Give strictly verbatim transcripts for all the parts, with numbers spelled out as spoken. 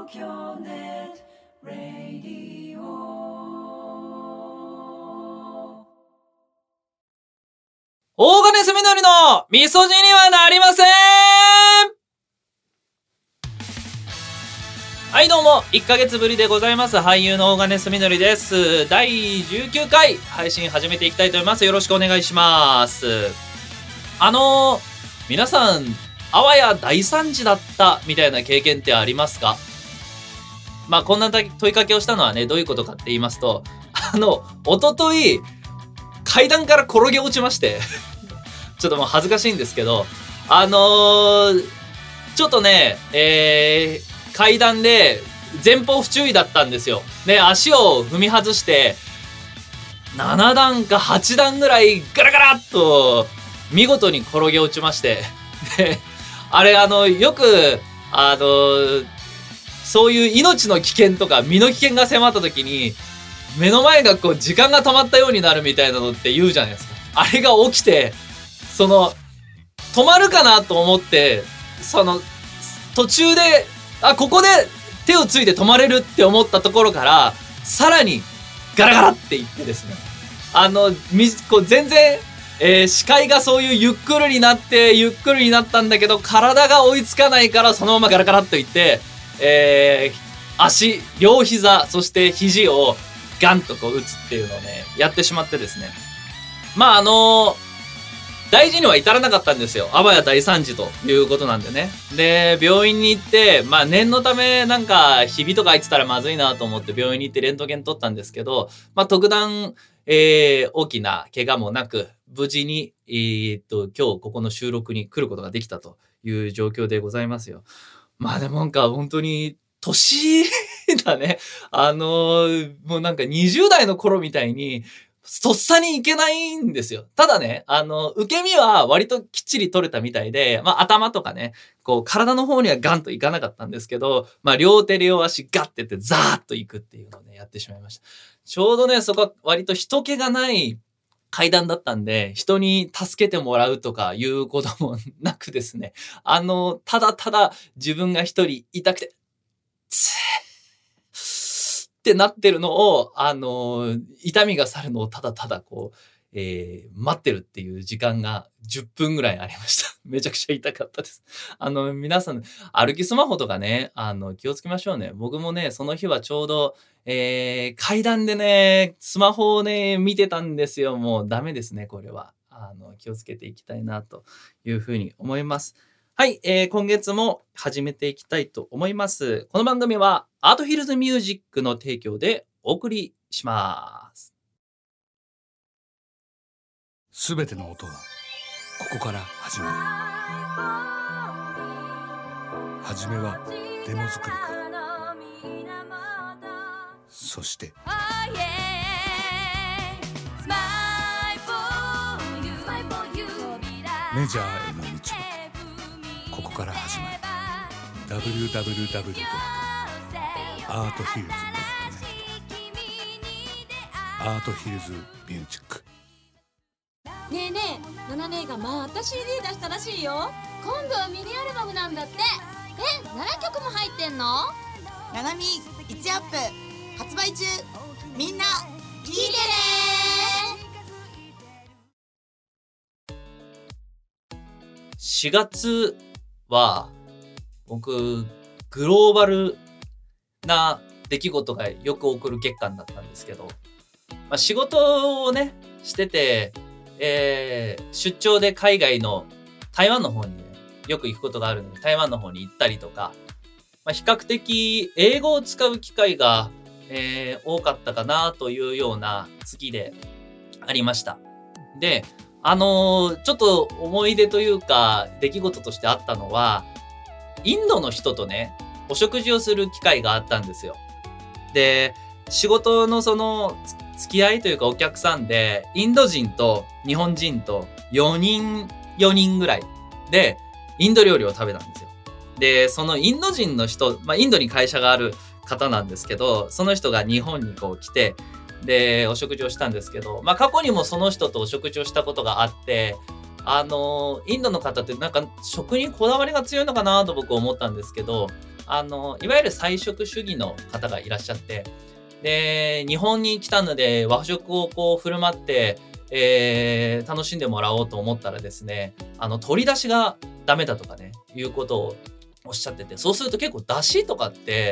京ネットラディオ。大金住のりの味噌汁にはなりません。はいどうも、いっかげつぶりでございます。俳優の大金住のりです。だいじゅうきゅうかい配信始めていきたいと思います。よろしくお願いします。あのー、皆さんあわや大惨事だったみたいな経験ってありますか？まあこんな問いかけをしたのはね、どういうことかって言いますと、あの一昨日階段から転げ落ちましてちょっともう恥ずかしいんですけど、あのー、ちょっとね、えー、階段で前方不注意だったんですよ。で、足を踏み外してななだんかはちだんぐらいガラガラっと見事に転げ落ちまして、で、あれあのよくあのそういう命の危険とか身の危険が迫った時に目の前がこう時間が止まったようになるみたいなのって言うじゃないですか。あれが起きて、その止まるかなと思ってその途中であここで手をついて止まれるって思ったところからさらにガラガラっていってですね、あのみこう全然、えー、視界がそういうゆっくりになってゆっくりになったんだけど体が追いつかないからそのままガラガラっといって、えー、足両膝そして肘をガンとこう打つっていうのをねやってしまってですね、まああのー大事には至らなかったんですよ。あわや大惨事ということなんでね。で、病院に行って、まあ念のためなんかひびとか入ってたらまずいなと思って病院に行ってレントゲン取ったんですけど、まあ特段、えー、大きな怪我もなく、無事に、えー、っと、今日ここの収録に来ることができたという状況でございますよ。まあでもなんか本当に、年だね。あのー、もうなんかにじゅうだいの頃みたいに、とっさにいけないんですよ。ただね、あの、受け身は割ときっちり取れたみたいで、まあ頭とかね、こう体の方にはガンといかなかったんですけど、まあ両手両足ガッてやってザーッといくっていうのをね、やってしまいました。ちょうどね、そこは割と人気がない階段だったんで、人に助けてもらうとかいうこともなくですね、あの、ただただ自分が一人痛くて、つーってなってるのを、あのー、痛みが去るのをただただこう、えー、待ってるっていう時間がじゅっぷんぐらいありました。めちゃくちゃ痛かったです。あの、皆さん、歩きスマホとかね、あの、気をつけましょうね。僕もね、その日はちょうど、えー、階段でね、スマホをね、見てたんですよ。もうダメですね、これは。あの、気をつけていきたいなというふうに思います。はい、えー、今月も始めていきたいと思います。この番組はアートヒルズミュージックの提供でお送りします。 すべての音はここから始まる。はじめはデモ作りから、そしてメジャーへの道はここから始まる。 ダブリューダブリューダブリュー ドット アートヒルズ ドット ネット アートヒルズミュージック。 ねえねえ、ナナ姉がまた シーディー 出したらしいよ。今度はミニアルバムなんだって。え、ななきょくも入ってんの？ ナナミいちアップ発売中。みんな聞いてね。しがつは僕グローバルな出来事がよく起こる月間だったんですけど、まあ、仕事をねしてて、えー、出張で海外の台湾の方にねよく行くことがあるので台湾の方に行ったりとか、まあ、比較的英語を使う機会が、えー、多かったかなというような月でありました。で、あのー、ちょっと思い出というか出来事としてあったのは、インドの人とねお食事をする機会があったんですよ。で、仕事のその付き合いというかお客さんでインド人と日本人とよにんよにんぐらいでインド料理を食べたんですよ。で、そのインド人の人、まあインドに会社がある方なんですけど、その人が日本にこう来て、でお食事をしたんですけど、まあ過去にもその人とお食事をしたことがあって、あのインドの方ってなんか食にこだわりが強いのかなと僕思ったんですけど、 あの、いわゆる菜食主義の方がいらっしゃって、で、日本に来たので和食をこう振る舞って、えー、楽しんでもらおうと思ったらですね、あの、取り出しがダメだとかね、いうことをおっしゃってて、そうすると結構出汁とかって、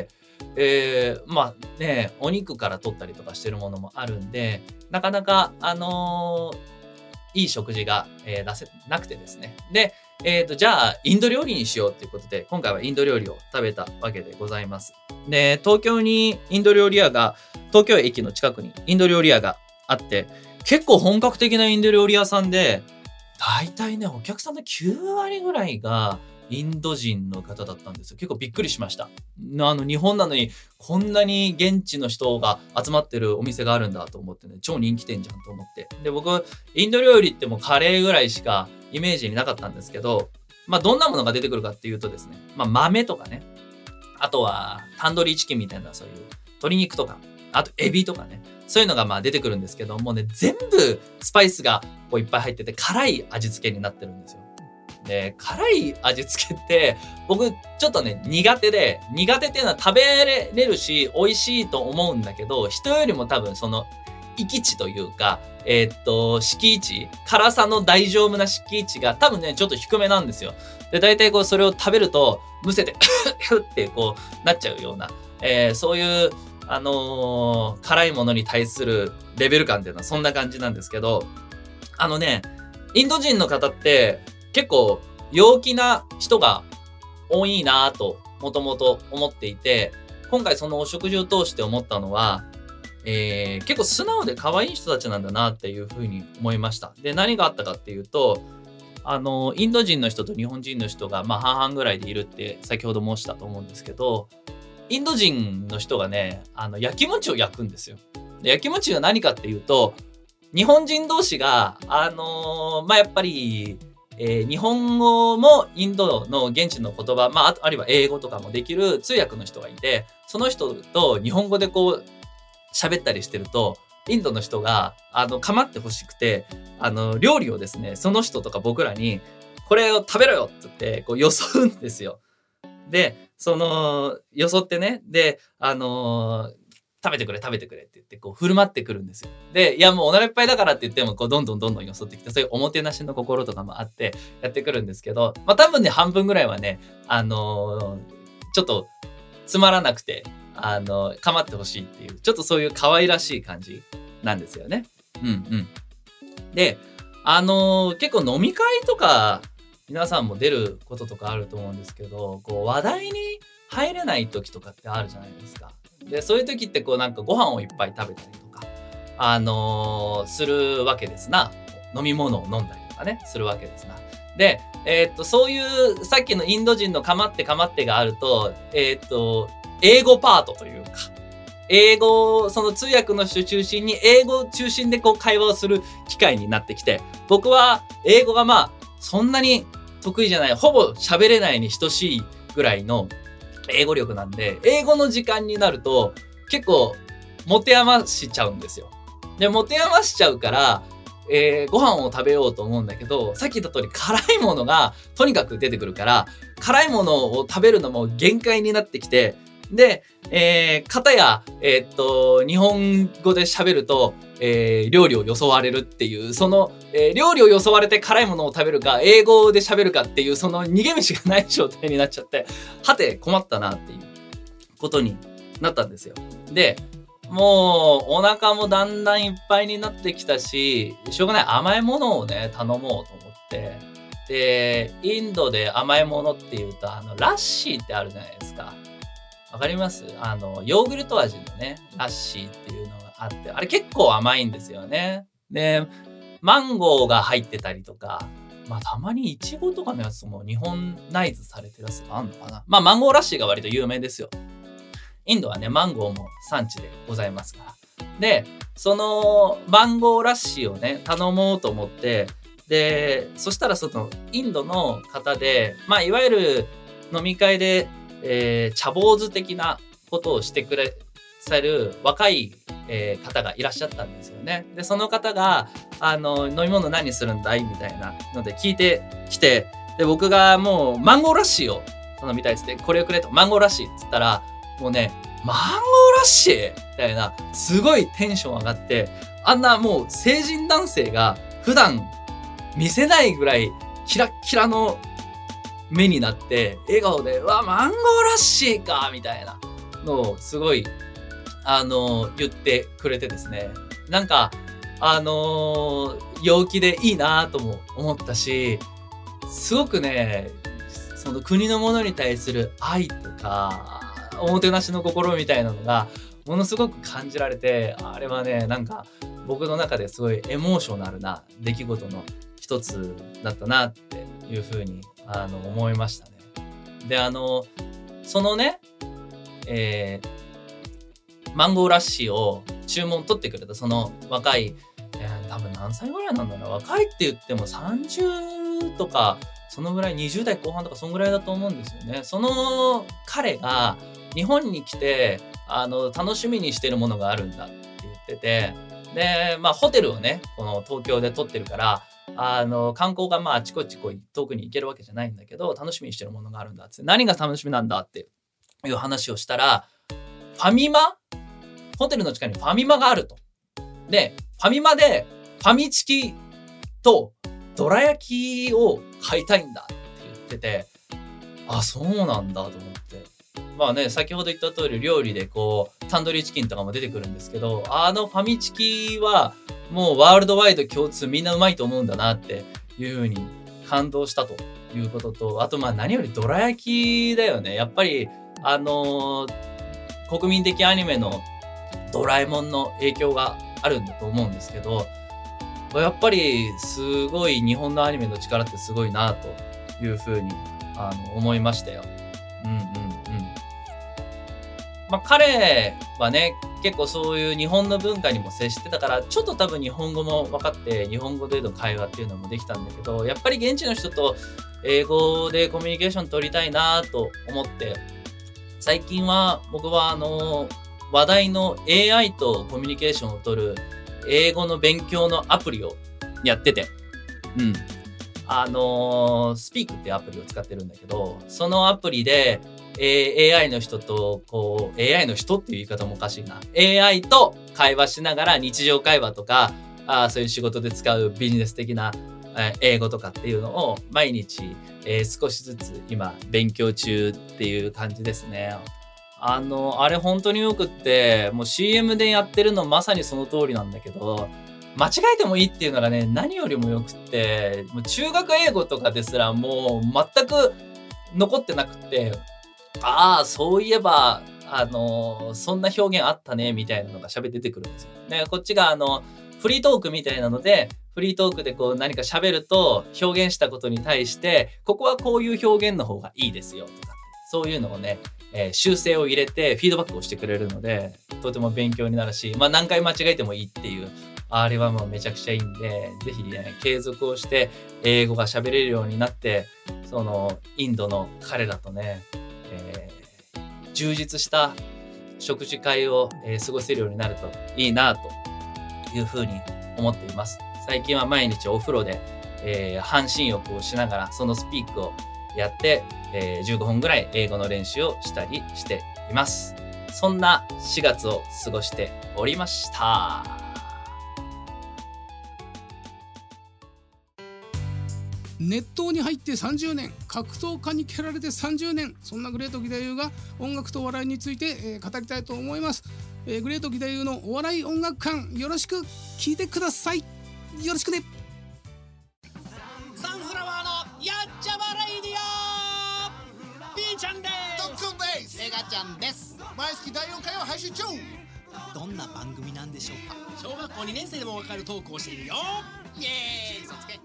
えー、まあね、お肉から取ったりとかしてるものもあるんで、なかなか、あのー、いい食事が、えー、出せなくてですね。で、えーと、じゃあ、インド料理にしようということで、今回はインド料理を食べたわけでございます。で、東京にインド料理屋が、東京駅の近くにインド料理屋があって、結構本格的なインド料理屋さんで、大体ね、お客さんのきゅうわりぐらいがインド人の方だったんですよ。結構びっくりしました。あの、日本なのに、こんなに現地の人が集まってるお店があるんだと思ってね、超人気店じゃんと思って。で、僕、インド料理ってもうカレーぐらいしかイメージになかったんですけど、まあ、どんなものが出てくるかっていうとですね、まあ、豆とかね、あとは、タンドリーチキンみたいな、そういう鶏肉とか、あと、エビとかね、そういうのがまあ出てくるんですけど、もうね、全部スパイスがこういっぱい入ってて、辛い味付けになってるんですよ。で、辛い味付けって、僕、ちょっとね、苦手で、苦手っていうのは食べれるし、美味しいと思うんだけど、人よりも多分その、域値というか、えー、っと、敷地、辛さの大丈夫な敷地が多分ね、ちょっと低めなんですよ。で、大体こう、それを食べると、むせて、ふってこう、なっちゃうような、えー、そういう、あのー、辛いものに対するレベル感っていうのはそんな感じなんですけど、あのね、インド人の方って結構陽気な人が多いなぁと、もともと思っていて、今回そのお食事を通して思ったのは、えー、結構素直で可愛い人たちなんだなっていうふうに思いました。で、何があったかっていうと、あの、インド人の人と日本人の人が、まあ、半々ぐらいでいるって先ほど申したと思うんですけど、インド人の人がね、あの、焼き餅を焼くんですよ。で、焼き餅は何かっていうと、日本人同士が、あのー、まあ、やっぱり、えー、日本語もインドの現地の言葉、まあ、あるいは英語とかもできる通訳の人がいて、その人と日本語でこう、喋ったりしてると、インドの人が、あの、構ってほしくて、あの、料理をですね、その人とか僕らに、これを食べろよって言って、こう、よそうんですよ。で、その、よそってね、で、あのー、食べてくれ、食べてくれって言って、こう、振る舞ってくるんですよ。で、いや、もうお腹いっぱいだからって言っても、こう、どんどんどんどんよそってきて、そういうおもてなしの心とかもあって、やってくるんですけど、まあ、多分ね、半分ぐらいはね、あのー、ちょっと、つまらなくて、あのー、構ってほしいっていう、ちょっとそういう可愛らしい感じなんですよね。うんうん。で、あのー、結構飲み会とか、皆さんも出ることとかあると思うんですけど、こう話題に入れない時とかってあるじゃないですか。で、そういう時ってこうなんかご飯をいっぱい食べたりとか、あのー、するわけですな。飲み物を飲んだりとかね、するわけですな。で、えー、っと、そういうさっきのインド人のかまってかまってがあると、えー、っと、英語パートというか、英語、その通訳の人中心に英語中心でこう会話をする機会になってきて、僕は英語がまあ、そんなに得意じゃない、ほぼ喋れないに等しいぐらいの英語力なんで、英語の時間になると結構持て余しちゃうんですよ。で、持て余しちゃうから、えー、ご飯を食べようと思うんだけど、さっき言った通り辛いものがとにかく出てくるから、辛いものを食べるのも限界になってきて、で、えー、片や、えー、っと、日本語で喋ると、えー、料理をよそわれるっていう、その、えー、料理をよそわれて辛いものを食べるか、英語で喋るかっていう、その逃げ道がない状態になっちゃって、はて困ったなっていうことになったんですよ。で、もうお腹もだんだんいっぱいになってきたし、しょうがない甘いものをね、頼もうと思って、で、インドで甘いものっていうと、あの、ラッシーってあるじゃないですか。わかります？あの、ヨーグルト味のね、ラッシーっていうのがあって、あれ結構甘いんですよね。で、マンゴーが入ってたりとか、まあたまにイチゴとかのやつも日本ナイズされてるやつがあるのかな。まあマンゴーラッシーが割と有名ですよ。インドはね、マンゴーも産地でございますから。で、そのマンゴーラッシーをね、頼もうと思って、で、そしたらそのインドの方で、まあいわゆる飲み会で、えー、茶坊主的なことをしてくれさる若い、えー、方がいらっしゃったんですよね。で、その方が、あの、飲み物何するんだいみたいなので聞いてきて、で、僕がもうマンゴーラッシーをその見たいっつって、これをくれと、マンゴーラッシーっつったら、もうね、マンゴーラッシーみたいな、すごいテンション上がって、あんなもう成人男性が普段見せないぐらいキラッキラの目になって、笑顔で、うわ、マンゴーラッシーかみたいなのをすごい、あのー、言ってくれてですね。なんか、あのー、陽気でいいなとも思ったし、すごくね、その国のものに対する愛とか、おもてなしの心みたいなのが、ものすごく感じられて、あれはね、なんか、僕の中ですごいエモーショナルな出来事の一つだったなっていうふうにあの思いましたね。で、あの、そのね、えー、マンゴーラッシーを注文取ってくれたその若い、えー、多分何歳ぐらいなんだろうな、若いって言ってもさんじゅうとか、そのぐらいにじゅう代後半とかそのぐらいだと思うんですよね。その彼が日本に来てあの楽しみにしてるものがあるんだって言ってて、で、まあホテルをね、この東京で取ってるから、あの観光がまああちこちこう遠くに行けるわけじゃないんだけど、楽しみにしてるものがあるんだって、何が楽しみなんだっていう話をしたら、ファミマ、ホテルの近くにファミマがあると。で、ファミマでファミチキとどら焼きを買いたいんだって言ってて、あ、そうなんだと思って。まあね、先ほど言った通り料理でこうタンドリーチキンとかも出てくるんですけど、あのファミチキはもうワールドワイド共通、みんなうまいと思うんだなっていう風に感動したということと、あとまあ何よりどら焼きだよね。やっぱりあのー、国民的アニメのドラえもんの影響があるんだと思うんですけど、やっぱりすごい日本のアニメの力ってすごいなという風にあの思いましたよ。うんうんうん。まあ彼はね、結構そういう日本の文化にも接してたから、ちょっと多分日本語も分かって日本語での会話っていうのもできたんだけど、やっぱり現地の人と英語でコミュニケーション取りたいなと思って、最近は僕はあの話題の エーアイ とコミュニケーションを取る英語の勉強のアプリをやってて、うん。あのー、スピークってアプリを使ってるんだけど、そのアプリで、えー、エーアイ の人と、こう、エーアイ の人っていう言い方もおかしいな。エーアイ と会話しながら日常会話とか、あそういう仕事で使うビジネス的な、えー、英語とかっていうのを毎日、えー、少しずつ今勉強中っていう感じですね。あの、あれ本当によくって、もう シーエム でやってるのまさにその通りなんだけど、間違えてもいいっていうのがね、何よりもよくって、もう中学英語とかですらもう全く残ってなくって、ああ、そういえば、あの、そんな表現あったね、みたいなのが喋って出てくるんですよ。ね、こっちがあの、フリートークみたいなので、フリートークでこう何か喋ると表現したことに対して、ここはこういう表現の方がいいですよ、とか、そういうのをね、えー、修正を入れてフィードバックをしてくれるので、とても勉強になるし、まあ何回間違えてもいいっていう、あれはもうめちゃくちゃいいんで、ぜひね、継続をして英語が喋れるようになって、そのインドの彼らとね、えー、充実した食事会を、えー、過ごせるようになるといいなというふうに思っています。最近は毎日お風呂で、えー、半身浴をしながらそのスピークをやって、えー、じゅうごふんぐらい英語の練習をしたりしています。そんなしがつを過ごしておりました。 熱湯に入ってさんじゅうねん、格闘家に蹴られてさんじゅうねん、そんなグレート義太夫が音楽とお笑いについて、えー、語りたいと思います。えー、グレート義太夫のお笑い音楽館、よろしく聞いてください。よろしくね。 サンフラワーのやっちゃまレイディオ、 B ちゃんです。 ドックンです。 メガちゃんです。 毎月だいよんかいを配信中。 どんな番組なんでしょうか。小学校にねん生でもわかるトークをしているよ。イエーイ、そつけ。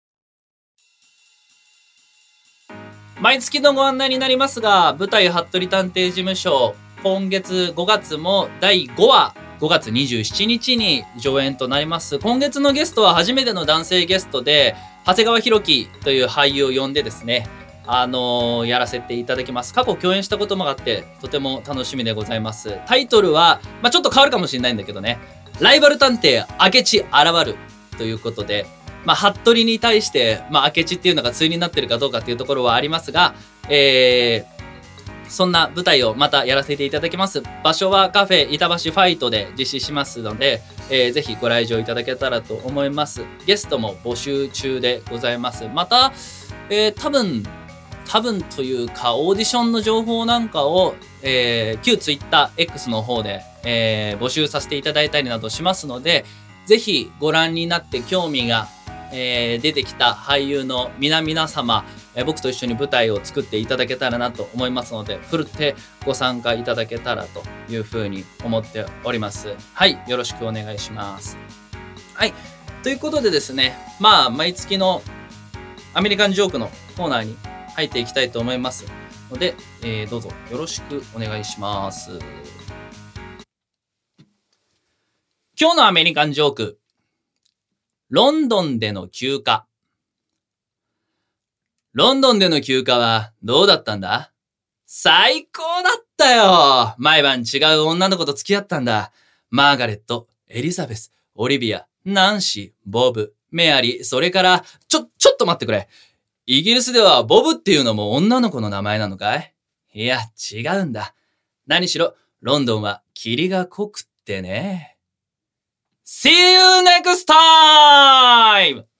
毎月のご案内になりますが、舞台服部探偵事務所、今月ごがつもだいごわ、ごがつにじゅうしちにちに上演となります。今月のゲストは初めての男性ゲストで、長谷川博己という俳優を呼んでですね、あのー、やらせていただきます。過去共演したこともあって、とても楽しみでございます。タイトルは、まあ、ちょっと変わるかもしれないんだけどね、ライバル探偵明智現るということで、まあ、服部に対して、まあ、明智っていうのが対になってるかどうかっていうところはありますが、 えー、そんな舞台をまたやらせていただきます。場所はカフェ板橋ファイトで実施しますので、えー、ぜひご来場いただけたらと思います。ゲストも募集中でございます。また、えー、多分、多分というか、オーディションの情報なんかを、えー、旧 TwitterX の方で、えー、募集させていただいたりなどしますので、ぜひご覧になって興味が、えー、出てきた俳優の皆々様、えー、僕と一緒に舞台を作っていただけたらなと思いますので、ふるってご参加いただけたらというふうに思っております。はい、よろしくお願いします。はい、ということでですね、まあ毎月のアメリカンジョークのコーナーに入っていきたいと思いますので、えー、どうぞよろしくお願いします。今日のアメリカンジョーク、ロンドンでの休暇。ロンドンでの休暇はどうだったんだ？最高だったよ。毎晩違う女の子と付き合ったんだ。マーガレット、エリザベス、オリビア、ナンシー、ボブ、メアリー、それから、ちょ、ちょっと待ってくれ。イギリスではボブっていうのも女の子の名前なのかい？いや、違うんだ。何しろ、ロンドンは霧が濃くってね。See you next time!